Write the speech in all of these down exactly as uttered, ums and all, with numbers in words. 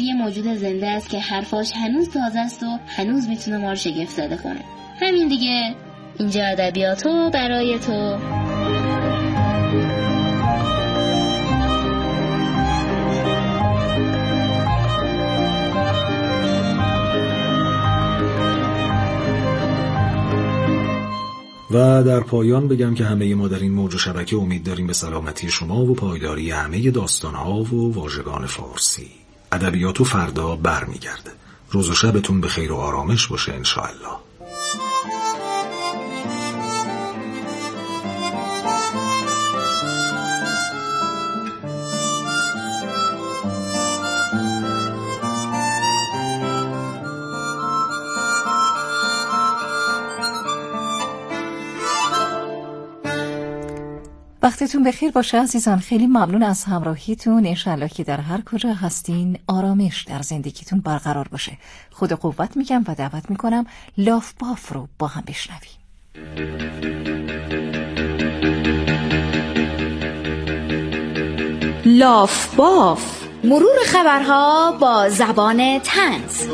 یه موجود زنده است که حرفاش هنوز تازه است و هنوز میتونه ما رو شگفت زده کنه. همین دیگه. اینجا ادبیاتو برای تو. و در پایان بگم که همه ما در این موج و شبکه امید داریم به سلامتی شما و پایداری همه داستان‌ها و واژگان فارسی. ادبیاتو فردا برمیگرده. روز و شبتون به خیر و آرامش باشه انشاءالله. وقتتون بخیر باشه عزیزان. خیلی ممنون از همراهیتون. انشالله که در هر کجا هستین آرامش در زندگیتون برقرار باشه. خود قوت میگم و دعوت میکنم لاف باف رو با هم بشنویم. لاف باف، مرور خبرها با زبان طنز.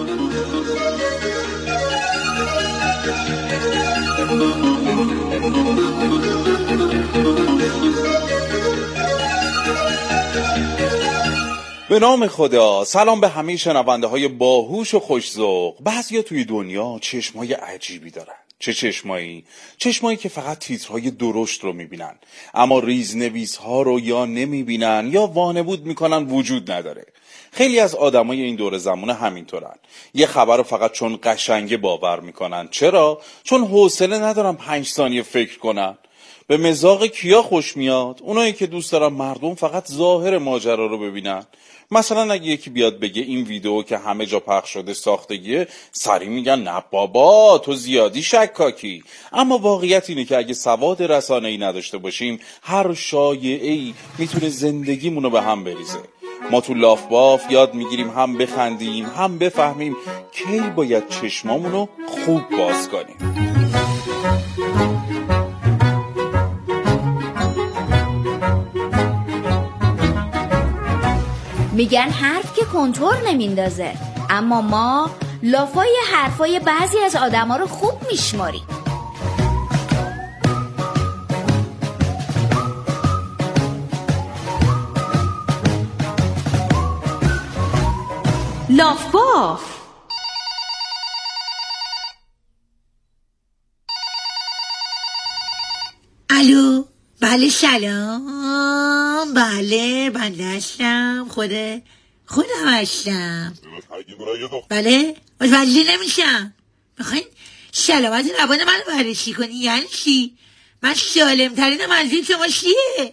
به نام خدا. سلام به همه شنونده های باهوش و خوش‌ذوق. بعضیا توی دنیا چشمای عجیبی دارن. چه چشمایی؟ چشمایی که فقط تیترهای درشت رو میبینن، اما ریزنویس‌ها رو یا نمیبینن یا وانمود میکنن وجود نداره. خیلی از آدمای این دور زمانه همینطورن. یه خبر رو فقط چون قشنگه باور میکنن. چرا؟ چون حوصله ندارن پنج ثانیه فکر کنن. به مزاق کیا خوش میاد؟ اونایی که دوست دارن مردم فقط ظاهر ماجرا رو ببینن. مثلا اگه یکی بیاد بگه این ویدیو که همه جا پخش شده ساختگیه، سری میگن نه بابا تو زیادی شکاکی. اما واقعیت اینه که اگه سواد رسانه‌ای نداشته باشیم، هر شایعه‌ای میتونه زندگیمونو به هم بریزه. ما تو لاف باف یاد میگیریم هم بخندیم هم بفهمیم کی باید چشمامونو خوب باز کنیم. میگن حرف که کنتور نمیندازه، اما ما لافای حرفای بعضی از آدما رو خوب میشماریم. لاف باف. الو، بله سلام. بله بنده هستم. خوده خودم هستم. بله متوجه نمیشم. میخواین سلامت روان من بررسی کنی؟ یعنی چی؟ من سالم ترین منظور شما چیه؟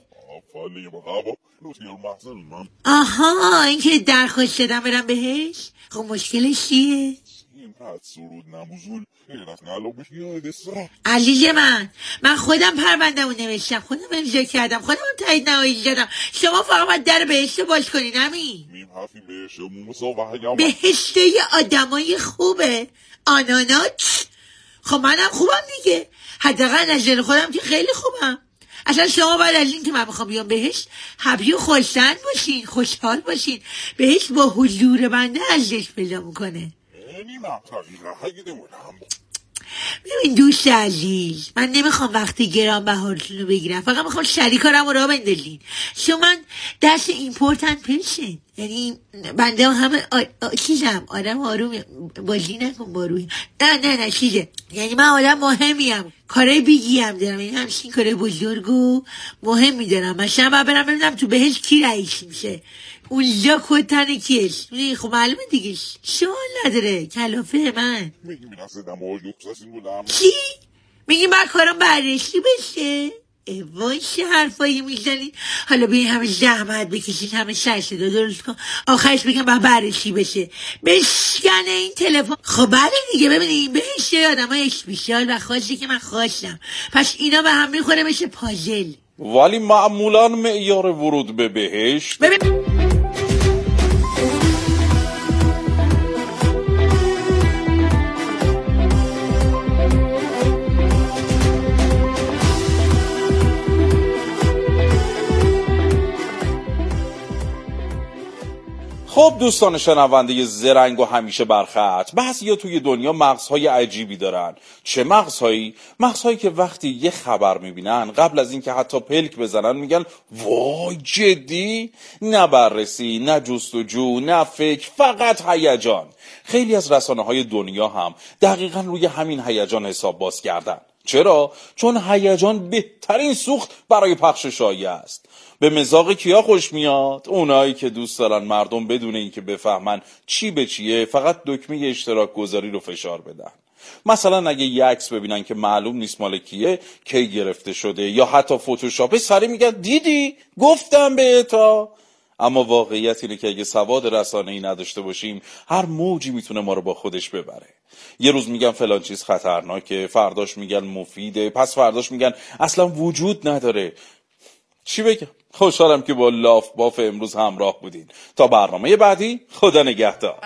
آها، این که درخواست دادم برم بهش. خب مشکلش چیه؟ عزیز من من خودم پرونده‌مو نوشتم، خودم امضا کردم، خودم تایید نهایی دادم. شما فقط باید در بهشت باز کنین. همین بهشت یه آدمای خوبه. آنانات. خب منم خوبم دیگه، حداقل نظر خودم که خیلی خوبم. اصلا شما باید از این که من میخوام بیام بهشت حبی و خوشتن باشین، خوشحال باشین. بهشت با حضور بنده ارزش پیدا میکنه. ببین دوست عزیز، من نمیخوام وقتی گرانبهاتون رو بگیرم، فقط میخوام شریکارم رو راه بندازین. شما من دست ایمپورتنت پرسن، یعنی بنده همه آ... آ... چیزم آدم آرومی، بازی نکن با روی. نه نه نه چیزه، یعنی من آدم مهمیم، کارهای بیگیم دارم، این همچین کارهای بزرگ و مهم میدارم. مثلا باید برم ببینم تو بهش کی رئیس میشه، اونجا کتن کیش. خب معلومه دیگه، شما نداره کلافه من. چی؟ میگی من کارم بررسی بشه؟ وای چه حرفایی میزنی. حالا به این همه زحمت بکشید، همه سر صدا درست کن، آخرش بگم باید بررسی بشه، بشکنه این تلفن. خب بله دیگه، ببینید بهش آدم های اشپیشال و خاصی که من خواستم، پس اینا به هم میخوره بشه پازل. ولی معمولا معیار ورود به بهشت ببین خب خب دوستان شنونده زرنگ و همیشه برخط، بعضیا توی دنیا مغزهای عجیبی دارن. چه مغزهایی؟ مغزهایی که وقتی یه خبر میبینن قبل از اینکه حتی پلک بزنن میگن وای جدی؟ نه بررسی، نه جستجو، نه فکر، فقط هیجان. خیلی از رسانه‌های دنیا هم دقیقاً روی همین هیجان حساب باز کردن. چرا؟ چون هیجان بهترین سوخت برای پخش شایعه است. به مزاق کیا خوش میاد؟ اونایی که دوست دارن مردم بدون اینکه بفهمن چی به چیه فقط دکمه اشتراک گذاری رو فشار بدن. مثلا اگه یه عکس ببینن که معلوم نیست مال کیه، کی گرفته شده یا حتی فتوشاپه، سری میگن دیدی؟ گفتم بهتا. اما واقعیت اینه که اگه سواد رسانه‌ای نداشته باشیم هر موجی میتونه ما رو با خودش ببره. یه روز میگن فلان چیز خطرناکه، فرداش میگن مفیده، پس فرداش میگن اصلا وجود نداره. چی بگم؟ خوشحالم که با لاف باف امروز همراه بودین. تا برنامه بعدی، خدا نگهدار.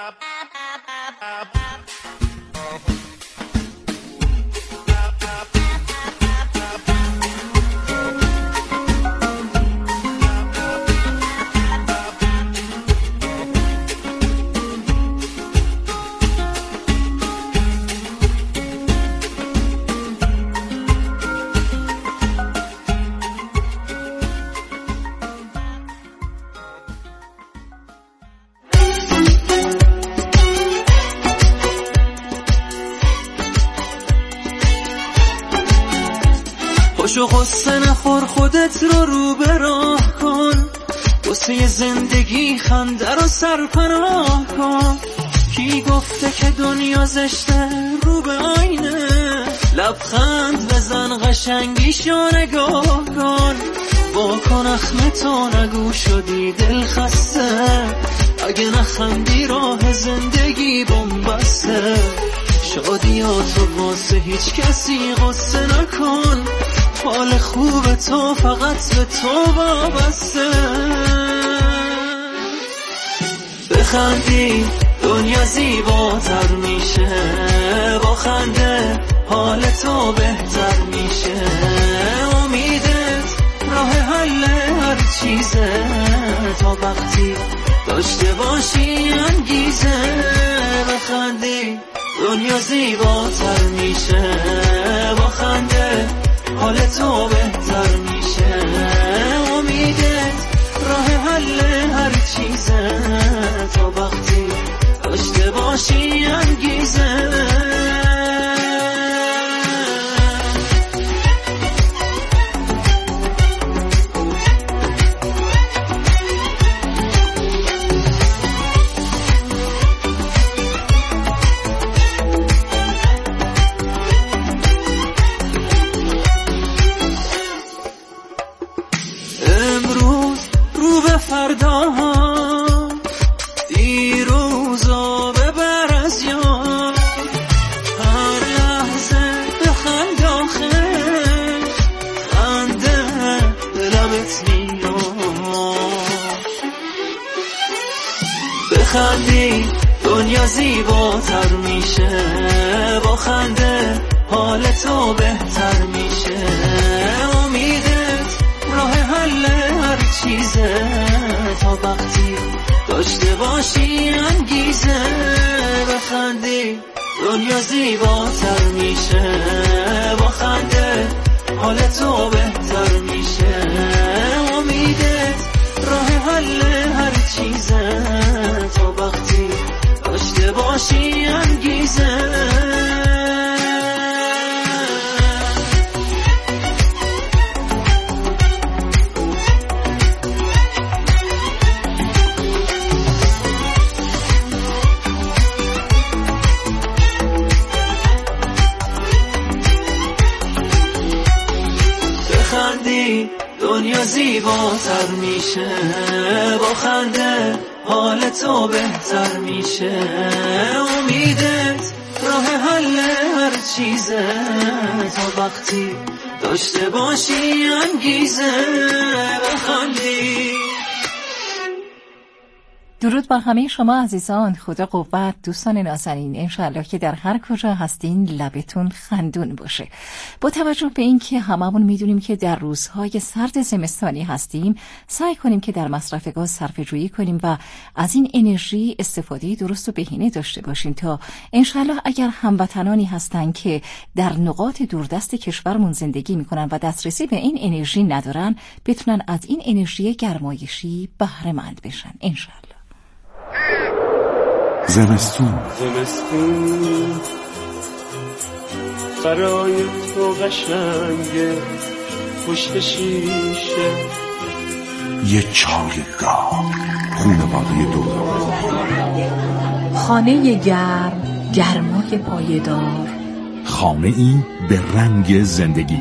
و غصه نخور، خودت رو رو به راه کن، واسه زندگی خنده رو سرپناه کن. کی گفته که دنیا زشته؟ رو به آینه لبخند بزن، قشنگیشو نگاه کن. واکن اخمتو، نگو شدی دل خسته، اگه نخندی راه زندگی بنبسته. شادیاتو واسه هیچ کسی قصه نکن، حال خوب تو فقط به تو وابسته. بخندی دنیا زیباتر میشه، با خنده حال تو بهتر میشه. امیدت راه حل هر چیزه، تا وقتی داشته باشی انگیزه. بخندی دنیا زیباتر میشه، با خنده حال تو بهتر میشه. امیدت راه حل هر چیزه، تا وقتی داشته باشی انگیزه. بخندی دنیا زیباتر میشه، با خنده حال تو بهتر میشه. امیدت راه حل هر چیزه، تا وقتی داشته باشی انگیزه. بخندی دنیا زیباتر میشه، با خنده حال تو بهتر میشه. امیدت راه حل هر چیزه، تا وقتی داشته باشی انگیزه. بخندی دنیا زیباتر میشه، با خنده حال تو بهتر میشه. امیدت راه حل هر چیزه، تا وقتی داشته باشی انگیزه. بخندی درود بر همه شما عزیزان. خدا قوت. دوستان نازنین، انشالله که در هر کجا هستین لبتون خندون باشه. با توجه به این که هممون میدونیم که در روزهای سرد زمستانی هستیم، سعی کنیم که در مصرف گاز صرفه جویی کنیم و از این انرژی استفاده درست و بهینه داشته باشیم تا انشالله اگر هموطنانی هستن که در نقاط دوردست کشورمون زندگی میکنن و دسترسی به این انرژی ندارن، بتونن از این انرژی گرمایشی بهره مند بشن انشالله. زمستون زمستون برای تو قشنگه، پشت شیشه یه چای گرم، خونواده دور، خانه گرم، گرمای پایدار، خانه ای به رنگ زندگی.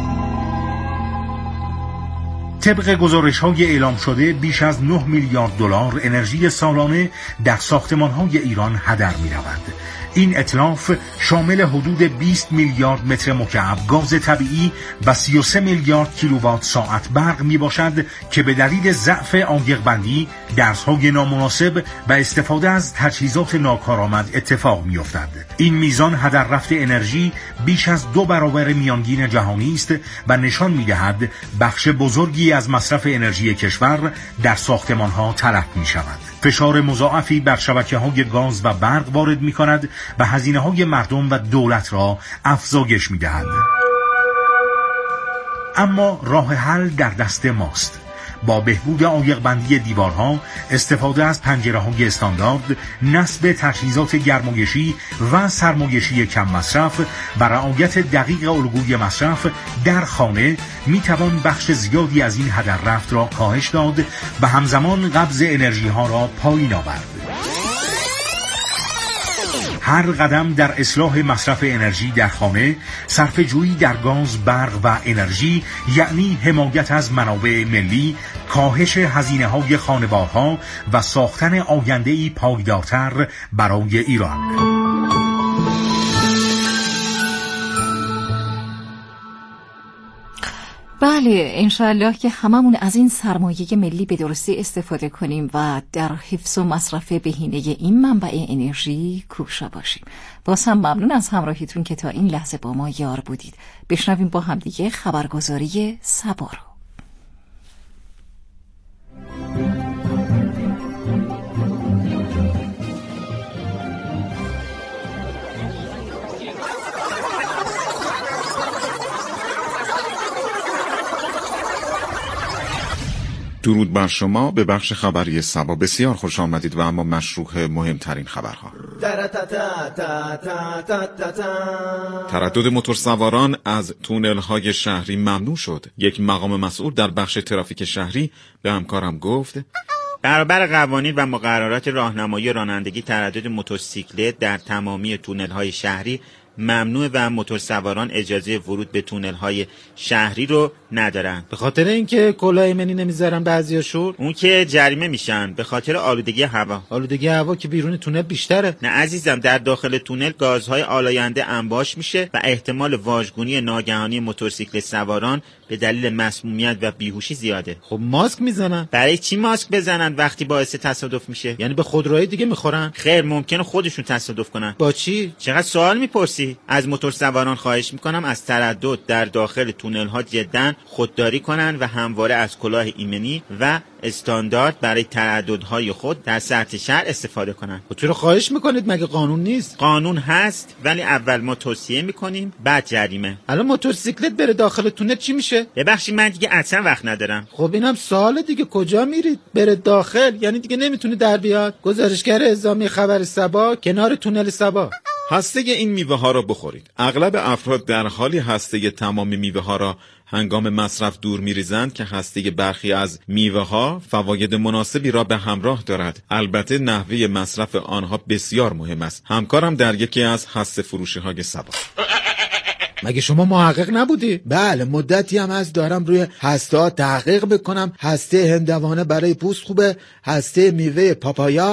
طبق گزارش‌های اعلام شده بیش از نه میلیارد دلار انرژی سالانه در ساختمان‌های ایران هدر می‌رود. این اتلاف شامل حدود بیست میلیارد متر مکعب گاز طبیعی و سی و سه میلیارد کیلووات ساعت برق میباشد که به دلیل ضعف آیق‌بندی، درس‌های نامناسب و استفاده از تجهیزات ناکارآمد اتفاق می‌افتد. این میزان هدر رفت انرژی بیش از دو برابر میانگین جهانی است و نشان می‌دهد بخش بزرگی از مصرف انرژی کشور در ساختمان‌ها تلف می‌شود. فشار مضاعفی بر شبکه‌های گاز و برق وارد می‌کند و هزینه‌های مردم و دولت را افزایش می‌دهد. اما راه حل در دست ماست. با بهبود عایق‌بندی دیوارها، استفاده از پنجره‌های استاندارد، نصب تجهیزات گرمایشی و سرمایشی کم مصرف و رعایت دقیق الگوی مصرف در خانه میتوان بخش زیادی از این هدر رفت را کاهش داد و همزمان قبض انرژی ها را پایین آورد. هر قدم در اصلاح مصرف انرژی در خانه، صرفه‌جویی در گاز، برق و انرژی، یعنی حمایت از منابع ملی، کاهش هزینه‌های خانوارها و ساختن آینده‌ای پایدارتر برای ایران. بله، انشاءالله که هممون از این سرمایه ملی به درستی استفاده کنیم و در حفظ و مصرف بهینه این منبع انرژی کوشا باشیم. باز هم ممنون از همراهیتون که تا این لحظه با ما یار بودید. بشنویم با همدیگه خبرگزاری صبا رو. درود بر شما. به بخش خبری صبا بسیار خوش آمدید و اما مشروع مهمترین خبرها. تردد موتورسواران از تونل‌های شهری ممنوع شد. یک مقام مسئول در بخش ترافیک شهری به همکارم گفت برابر قوانین و مقررات راهنمایی رانندگی تردد موتورسیکلت در تمامی تونل‌های شهری ممنوع و موتورسواران اجازه ورود به تونل‌های شهری رو ندارن. به خاطر اینکه کلاه ایمنی نمیذارن بعضیاشون، اون که جریمه میشن. به خاطر آلودگی هوا. آلودگی هوا که بیرون تونل بیشتره. نه عزیزم، در داخل تونل گازهای آلاینده انباش میشه و احتمال واژگونی ناگهانی موتورسیکلت سواران به دلیل مسمومیت و بیهوشی زیاده. خب ماسک میزنن. برای چی ماسک بزنن وقتی باعث تصادف میشه؟ یعنی به خودروهای دیگه میخورن؟ خیر، ممکنه خودشون تصادف کنن. با چی؟ چقدر سوال میپرسی؟ از موتورسواران خواهش میکنم از تردد در داخل تونل ها جداً خودداری کنن و همواره از کلاه ایمنی و استاندارد برای ترددهای خود در سطح شهر استفاده کنن. خب چرا خواهش میکنید؟ مگه قانون نیست؟ قانون هست، ولی اول ما توصیه میکنیم بعد جریمه. الان موتورسیکلت بره داخل تونل چی میشه؟ ببخشید من دیگه اصلا وقت ندارم. خب اینم سوال دیگه، کجا میرید؟ بره داخل یعنی دیگه نمیتونه در بیاد. گزارشگر اعزامی خبر صبا کنار تونل صبا. هسته این میوه ها را بخورید. اغلب افراد در حالی هسته تمام میوه ها را هنگام مصرف دور می‌ریزند که هسته برخی از میوه‌ها فواید مناسبی را به همراه دارد. البته نحوه مصرف آنها بسیار مهم است. همکارم در یکی از هسته فروشی‌های صبا. مگه شما محقق نبودی؟ بله، مدتی هم از دارم روی هسته ها تحقیق بکنم. هسته هندوانه برای پوست خوبه، هسته میوه پاپایا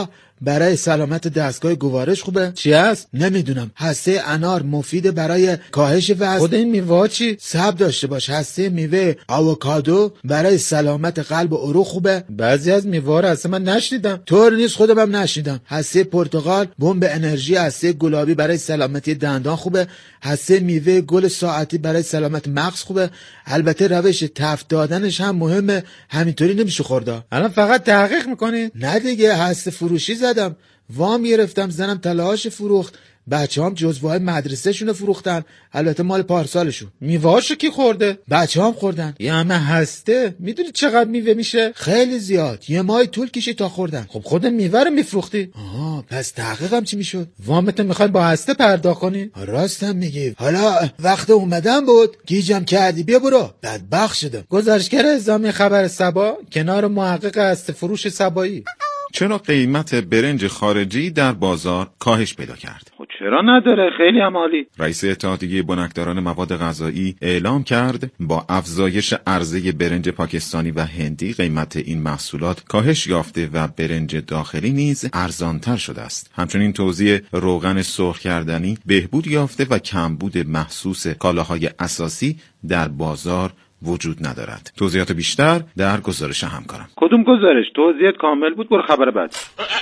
برای سلامت دستگاه گوارش خوبه؟ چی هست؟ نمیدونم. هسته انار مفید برای کاهش وزن. خود این میوه چی؟ سبز داشته باش. هسته میوه آووکادو برای سلامت قلب و عروق خوبه. بعضی از میوه رو اصلا من نشنیدم. طور نیست، خودم هم نشنیدم. هسته پرتقال بمب انرژی. هسته گلابی برای سلامتی دندان خوبه. هسته میوه گل ساعتی برای سلامت مغز خوبه. البته روش تفت دادنش هم مهمه، همینطوری نمیشه خوردا. الان فقط تحقیق میکنی؟ نه دیگه، هسته فروشی زدم، وام گرفتم، زنم طلاهاش فروخت، بچه هم جزوهای مدرسه شونو فروختن، البته مال پارسالشون. میوهاشو کی خورده؟ بچه هم خوردن. یه همه هسته، میدونی چقدر میوه میشه؟ خیلی زیاد، یه ماه طول کشید تا خوردن. خب خود میوه رو میفروختی؟ آها، پس تحقیقم چی میشد؟ وامتو میخوای با هسته پرداخت کنی؟ راستم میگی. حالا وقت اومدن بود، گیجم کردی، بیا برو. بدبخت شدم. گزارشگر اعزامی خبر سبا کنار محقق هسته فروش سبایی. چرا قیمت برنج خارجی در بازار کاهش پیدا کرد؟ خب چرا نداره؟ خیلی هم عالی. رئیس اتحادیه بنکداران مواد غذایی اعلام کرد با افزایش عرضه برنج پاکستانی و هندی قیمت این محصولات کاهش یافته و برنج داخلی نیز ارزانتر شده است. همچنین توزیع روغن سرخ کردنی بهبود یافته و کمبود محسوس کالاهای اساسی در بازار وجود ندارد. توضیحات بیشتر در گزارش همکارم. کدوم گزارش؟ توضیحات کامل بود. برو خبر بعد.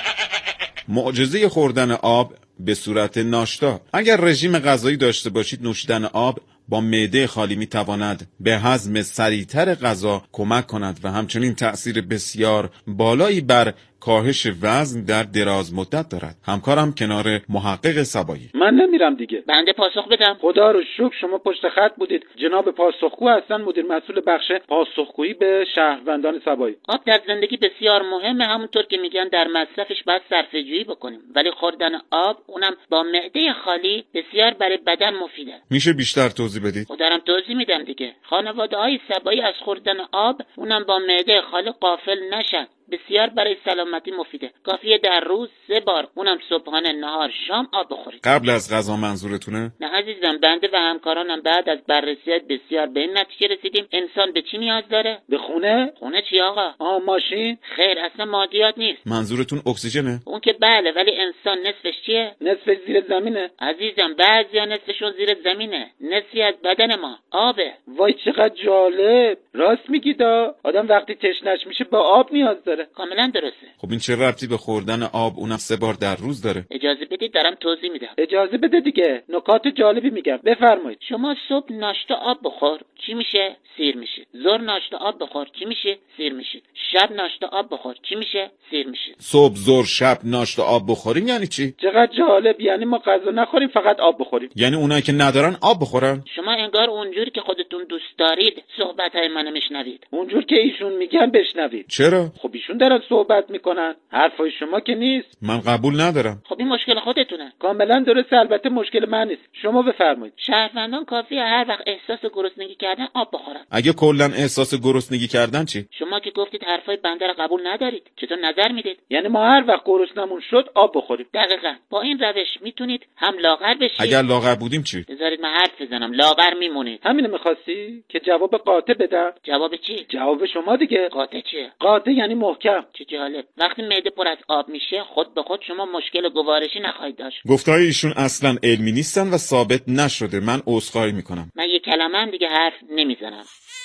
معجزه خوردن آب به صورت ناشتا. اگر رژیم غذایی داشته باشید، نوشیدن آب با معده خالی می تواند به هضم سریعتر غذا کمک کند و همچنین تأثیر بسیار بالایی بر کاهش وزن در دراز مدت دارد. همکارم کنار محقق سبایی. من نمیرم دیگه. بنده پاسخ بدم. خدا رو شکر شما پشت خط بودید. جناب پاسخگو هستن، مدیر مسئول بخش پاسخگویی به شهروندان سبایی. آب در زندگی بسیار مهمه، همونطور که میگن در مصرفش باید صرفه‌جویی بکنیم، ولی خوردن آب اونم با معده خالی بسیار برای بدن مفیده. میشه بیشتر توضیح بدید؟ خب دارم توضیح میدم دیگه. خانواده‌های سبایی از خوردن آب اونم با معده خالی غافل نشن. بسیار برای سلامتی مفیده. کافیه در روز سه بار، اونم صبحانه، نهار، شام آب بخورید. قبل از غذا منظورتونه؟ نه عزیزم، بنده و همکارانم بعد از بررسی بسیار به این نتیجه رسیدیم انسان به چی نیاز داره؟ به خونه؟ خونه چی آقا؟ آه ماشین؟ خیر، اصلا مادیات نیست. منظورتون اکسیژنه؟ اون که بله، ولی انسان نصفش چیه؟ نصفش زیر زمینه. عزیزم بعضیا نصفشون زیر زمینه، نصفی از بدن ما آبه. وای چقدر جالب. راست میگی دا، آدم وقتی تشنش میشه با آب نیاز داره. کاملا درسته. خب این چه ربطی به خوردن آب اونم سه بار در روز داره؟ اجازه بدید دارم توضیح میدم. اجازه بده دیگه، نکات جالبی میگم، بفرمایید. شما صبح ناشتا آب بخور، چی میشه؟ سیر میشه. ظهر ناشتا آب بخور، چی میشه؟ سیر میشه. شب ناشتا آب بخور، چی میشه؟ سیر میشه. صبح، ظهر، شب ناشتا آب بخوریم یعنی چی؟ چقدر جالب. یعنی ما غذا نخوریم، فقط آب بخوریم. یعنی اونایی که ندارن آب بخورن؟ شما انگار اونجوری که خودتون دوست دارید صحبت‌های منو میشنوید. اونجور که ایشون میگن بشنوید. چرا؟ خب ایشون دارن صحبت میکنن، حرفای شما که نیست. من قبول ندارم. خب این مشکل خودتونه. کاملا درسته، البته مشکل من نیست. شما بفرمایید. شهروندان کافیه هر وقت احساس گرسنگی کردن آب بخورن. اگه کلا احساس گرسنگی کردن چی؟ شما که گفتید حرفای بنده رو قبول ندارید، چطور نظر میدید؟ یعنی ما هر وقت گرسنمون شد آب بخوریم. دقیقاً. با این روش میتونید هم لاغر بشید. اگر لاغر بودیم چی؟ بذارید من حرف بزنم. لاغر میمونید. همینو میخواستی که جواب قاطع بدم؟ جواب چی؟ جواب شما دیگه. قاطع چیه؟ قاطع یعنی محکم. چه جالب. وقتی معده پر از آب میشه خود به خود شما مشکل گوارشی نخواهید داشت. گفتهای ایشون اصلا علمی نیستن و ثابت نشده. من عذرخواهی میکنم. من یه کلمه دیگه حرف نمیزنم.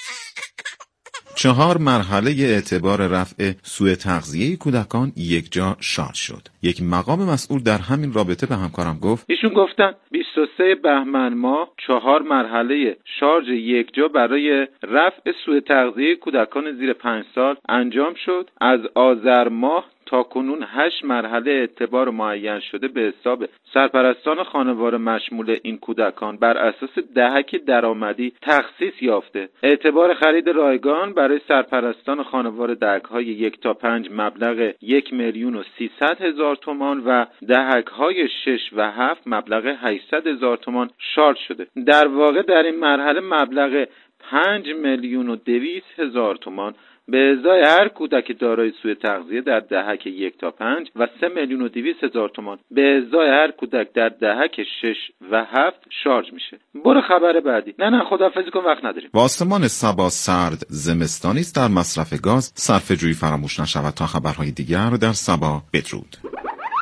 چهار مرحله اعتبار رفع سوء تغذیه کودکان یک جا شارژ شد. یک مقام مسئول در همین رابطه به همکارم گفت ایشون گفتن بیست و سه بهمن ماه چهار مرحله شارژ یک جا برای رفع سوء تغذیه کودکان زیر پنج سال انجام شد. از آذر ماه تا کنون هشت مرحله اعتبار معین شده به حساب سرپرستان خانوار مشمول این کودکان بر اساس دهک درآمدی تخصیص یافته. اعتبار خرید رایگان برای سرپرستان خانوار دهک‌های یک تا پنج مبلغ یک میلیون و سیصد هزار تومان و دهک‌های شش و هفت مبلغ هشتصد هزار تومان شارژ شده. در واقع در این مرحله مبلغ پنج میلیون و دویست هزار تومان به ازای هر کودک دارای سوء تغذیه در دهک یک تا پنج و سه میلیون و دویست هزار تومان به ازای هر کودک در دهک شش و هفت شارژ میشه. برو خبر بعدی. نه نه خداحافظی کن، وقت نداریم. با آسمان سبا سرد زمستانی است در مصرف گاز. صرفه‌جویی فراموش نشود. تا خبرهای دیگر در سبا بدرود.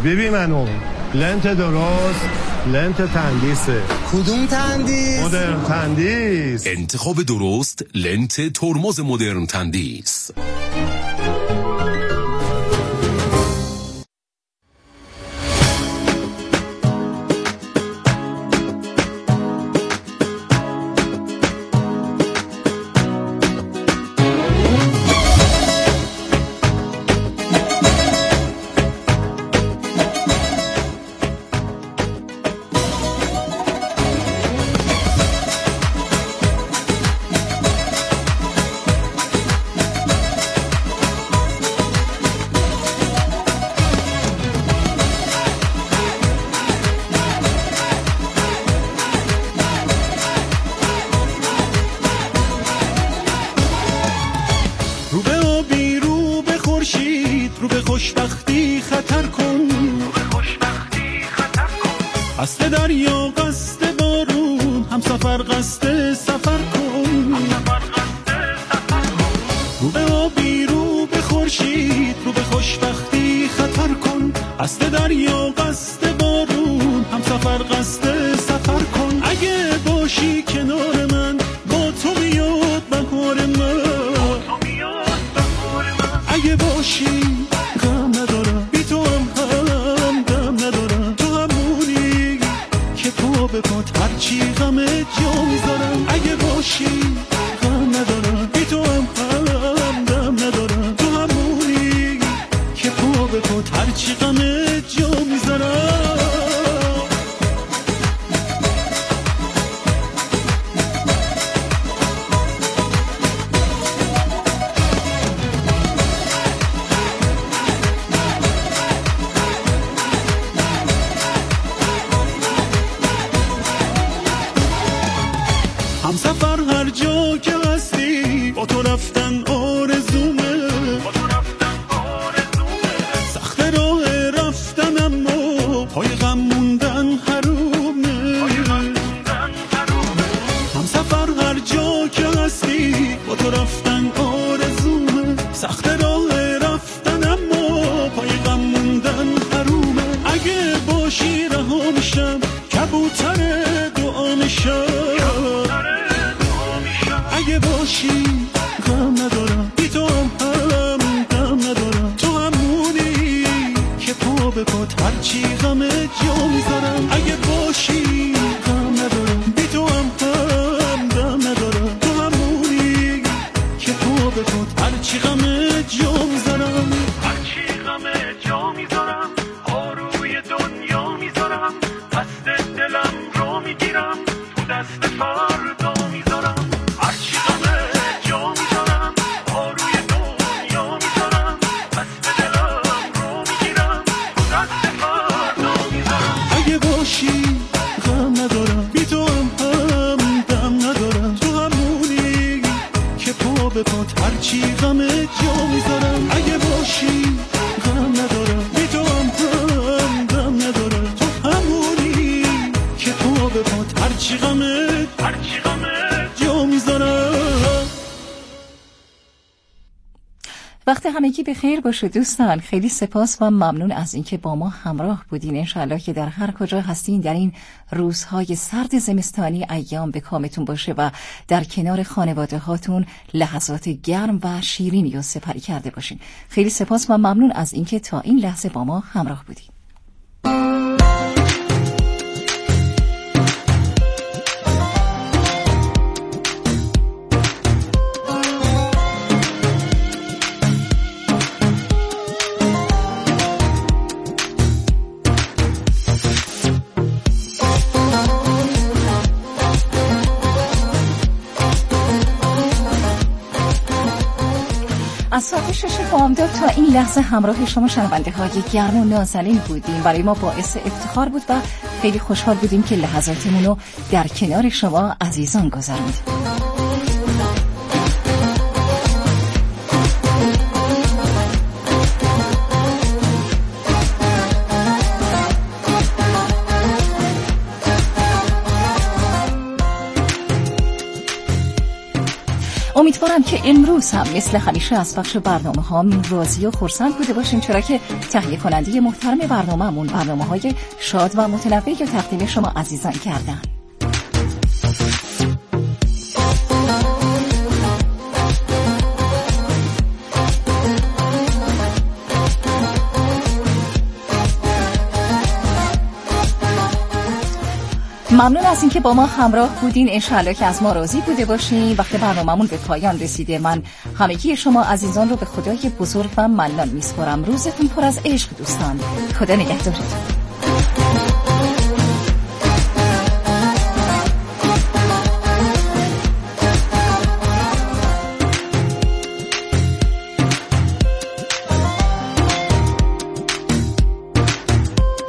ببین منو لنت درست لنت تندیسه. کدوم تندیس؟ مدرن تندیس. انتخاب درست لنت ترمز مدرن تندیس. وقت همگی به خیر باشه دوستان. خیلی سپاس و ممنون از اینکه با ما همراه بودین. انشالله که در هر کجا هستین در این روزهای سرد زمستانی ایام به کامتون باشه و در کنار خانواده هاتون لحظات گرم و شیرینی رو سپری کرده باشین. خیلی سپاس و ممنون از اینکه تا این لحظه با ما همراه بودین. از ساعت شش بامداد تا این لحظه همراه شما شنونده های گرم و نازنین بودیم. برای ما باعث افتخار بود و خیلی خوشحال بودیم که لحظاتمون رو در کنار شما عزیزان گذروندیم. امیدوارم که امروز هم مثل همیشه از بخش برنامه ها راضی و خرسند بوده باشین، چرا که تهیه کننده محترم برنامه‌مون برنامه های شاد و متنوعی رو تقدیم شما عزیزان کردن. ممنون از اینکه با ما همراه بودین. انشالله که از ما راضی بوده باشین. وقتی برنامه‌مون به پایان رسیده، من همگی شما عزیزان رو به خدای بزرگ و منان میسپارم. روزتون پر از عشق دوستان. خدا نگهدارتون.